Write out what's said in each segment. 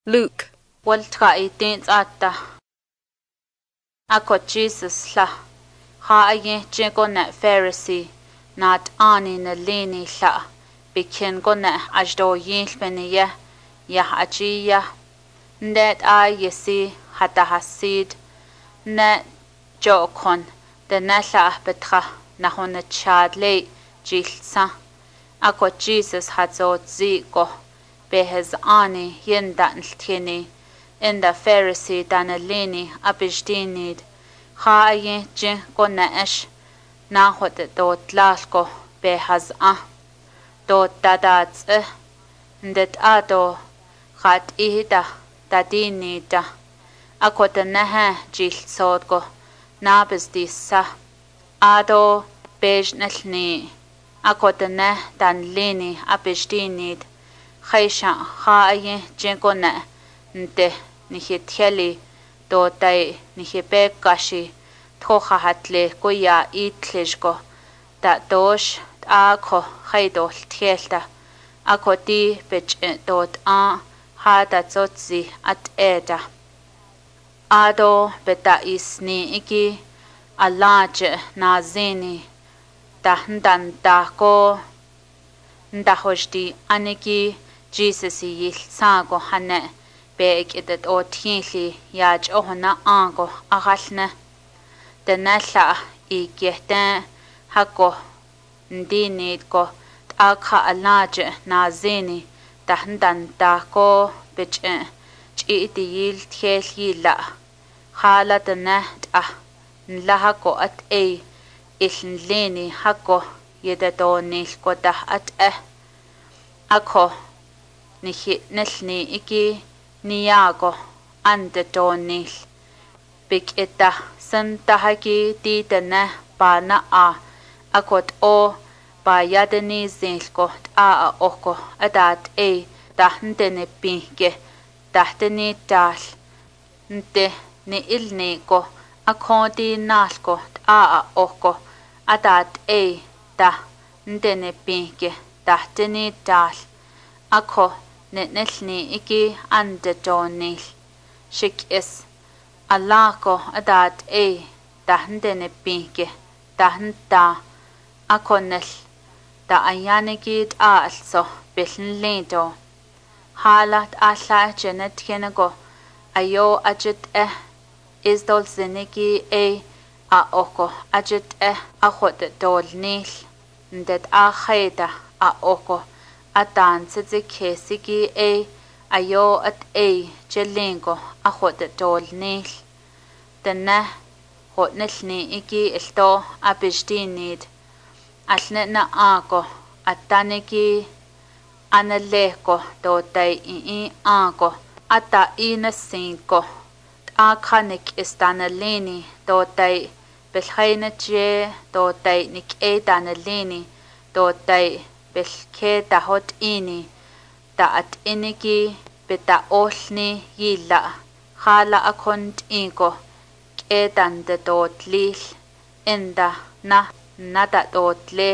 Luke. Waltra itins atta. Ako Jesus la. Ha aye jengo na Pharisee. Nat ani na lini la. Bikin go na ajdo yilpeniya. Yah ajiya. Ndet a yesi hata hasid. Net jokon. De nala betra na hona chadle jilsa. Ako Jesus hazo zigo. Behez ani yenda nltini. Inda Pharisee danalini abijdinid. Khaaye jin ko naesh. Na hote dot lalko behaz dot dadats ndet ado khat ihida dadinida. Akote naha jil sodgo nabisdisa. Ado bejnelni. Akote nah danlini abijdinid. Khaysha khaaye jin ko na nte nihitjeli dotay nihipekashi tjoja hatle kuya itlishko ta dosh ako haidol tjelta ako ti bech dot hada tsotsi at eda ado beta isni iki alaje nazini tahdan dako ndahojdi aniki Jesus yilsago hane Beg idet o tienli yaj ohna ango agalne. De nalla I gehten hako ndinid ko takha alaje nazini dahndan dako bech chiti yil tiel yila. Hala de naht nlahako at ilnlini hako yededonil ko dah at Ako nihitnelni iki Niago ante tonil. Big ita santahaki titene bana akot o bayadeni zilko oko adat tahtene pinke tahteni tal nte ni ilniko akoti nalko oko adat tahtene pinke tahteni tal ako Netnelni iki ante tonil. Shik is alako adat tahtene pinke tahta akonel ta ayaniki also bilnlido. Halat alla jenet kenego ayo ajit isdol ziniki oko ajit ahot dolnil ndet aheda oko Atan tsitsikesiki ayo at jelingo ahot dolnil. Dana hotnilni iki ilto abijdinid. Alne na ako ataniki analeko dotay ako ata inasinko. Akanik istanalini dotay bilhaina je dotay nik danalini dotay Belke tahot ini taat iniki beta olni yila hala akont inko kedan de dot lil inda nada dot lil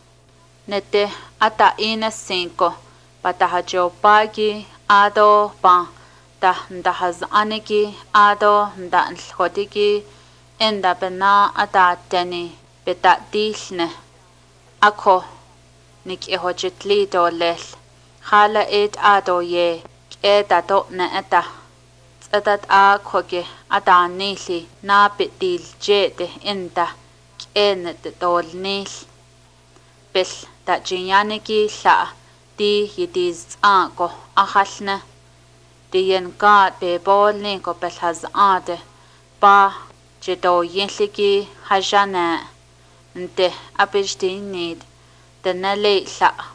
nete ata ina cinco patahajo pagi ado pa ndahaz aniki ado ndan lhodiki inda bena ata teni beta dilne ako Nik ihojitli dolel. Hala ado ye. Edato na eta. Tsadat koge adanili na bitil jete inda. Enet dolnil. Bil da jinyaniki la. Di yidiz ko ahalne. Di yen gad be bolni ko belhaz ade. Ba jido yenliki hajane. Nte abijdinid. Denale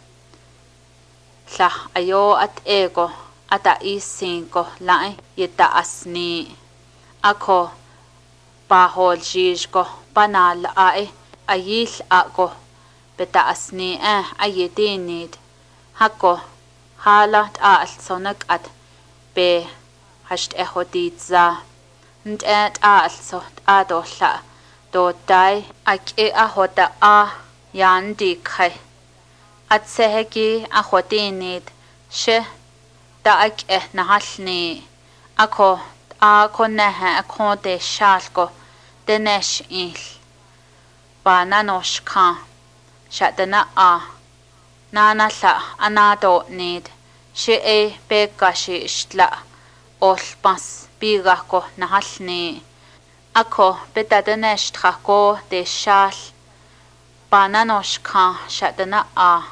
la ayo at ego ata isinko lai yeta asni ako pahol jishko panal ayil ako beta asni ayedinid hako halat sonak at be hasht ehoditza ndet so adolla dotay ahota yandi kai at seheki ahotinid she taak nahalni ako nehe ako de shalko denesh il bananosh kan shatana nana la anado need she bekashi ishtla olpas bigako nahalni ako betadenesh trako de shal bananosh kan shatana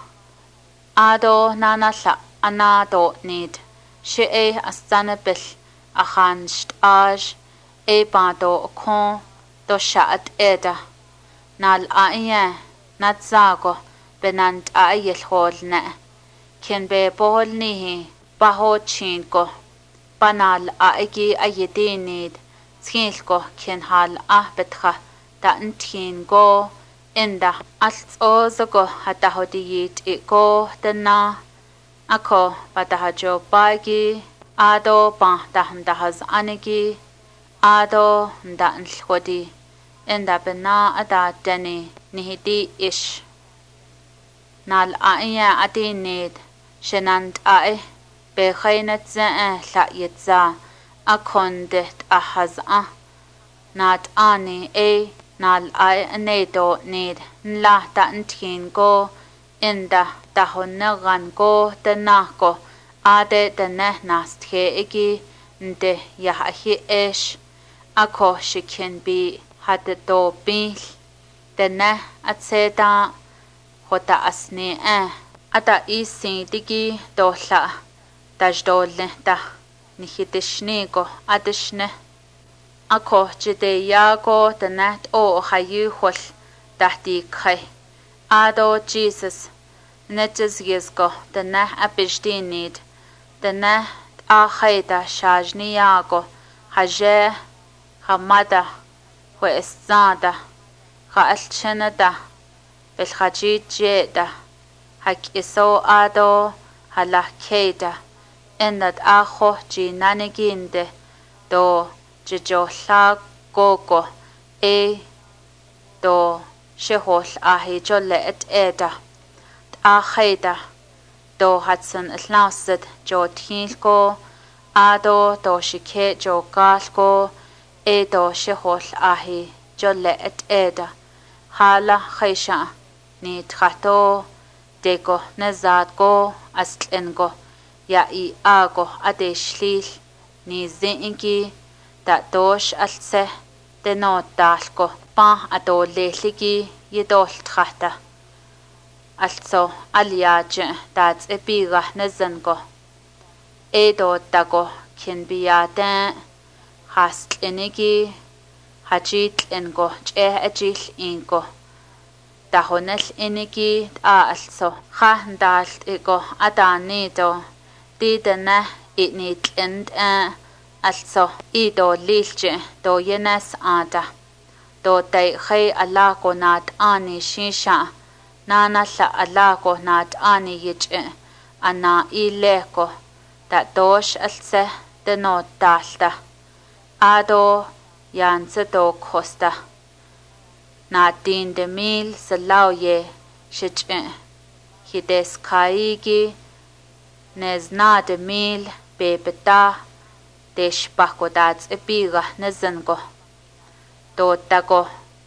ado nana la anado need she astanabil achanst aj bado kon do shat eda nal nat zago benant ayel holne ken be bolni baho chinko banal aigi ayedinid skilko ken hal betcha da ntingo enda alzogo hatahodiyit iko dana ako batahajo bagi ado dahaz anigi ado ndan lhodi enda bena ada deni nihidi ish nal adinid shenant be khaynet la yetza akondet ahaz nat ani nal nedo nid la tantin go enda tahonagan go tenako ade dene nasthe igi nde yahi ish ako shikin bi hadedo bil dene atseda hota asni ata isi digi dola tajdole ta nihitishnigo adishne ako jide yago dene hayuhol tahti khay ado Jesus netes yesko dene abishdinid dene khayda shajni yago haje hamada wa isada khalchenada بالخجيجة هك إسو آدو هلا كيدا إند آخو جينانيجيند دو ججولا غوغو دو شهول آهي جولة إيدا آخيدا دو هاتسن إتلاوسد جو تينكو آدو دو شكي جو قالكو دو شهول آهي جولة إيدا حالا خيشا ni trato dego nazadgo aslengo ya ago adeshlil ni zingi da dosh alse de no dalgo pa adoleligi yedol trata also aliaje dat ebiga nazango edo dago kin biata haslenigi hajit engo che ajil ingo dahonel inigi also khandalt ego adanido didene init end also ido lilche do yenas ada do dai khay alako nat ani shisha nana la alako nat ani yiche ana ileko da dosh alse de no dalta ado yanse do costa na din de mil salauye shiche hides kaigi nezna de mil bebeta deshpakodats epiga nezango do tago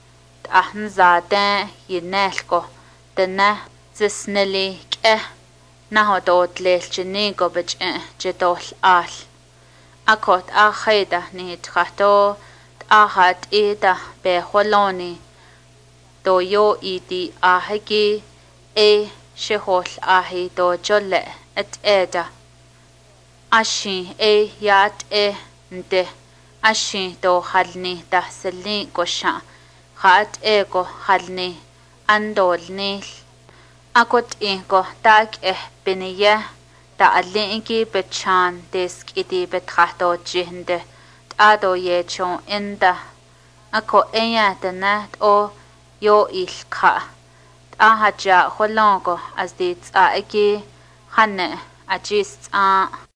ahnzade yinelko dena zisneli ke nahodot lelchinigo bech jedol al akot akhida ni trato ahat ida be holoni do yo idi ahegi shehol ahi do jolle et eda ashi yat nde ashi do halni tahseli kosha khat ego halni andolni akot ego tak beniye ta alinki bechan desk idi betrato jinde ado ye chon enda ako tanat o yo ilka haja holongo as dit hanne ajist